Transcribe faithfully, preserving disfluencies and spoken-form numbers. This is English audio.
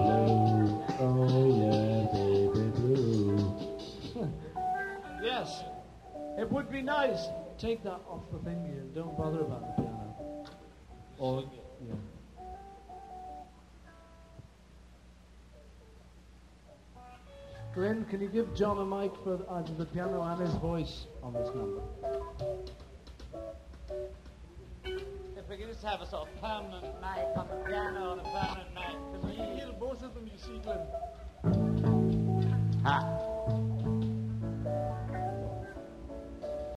blue. Oh yeah, baby blue. Yes, it would be nice. Take that off the thingy and don't bother about the piano. Or, yeah. Glenn, can you give John a mic for uh, the piano and his voice on this number? If we could just have a sort of permanent mic on the piano and a permanent mic, because we Hear both of them, you see, Glenn.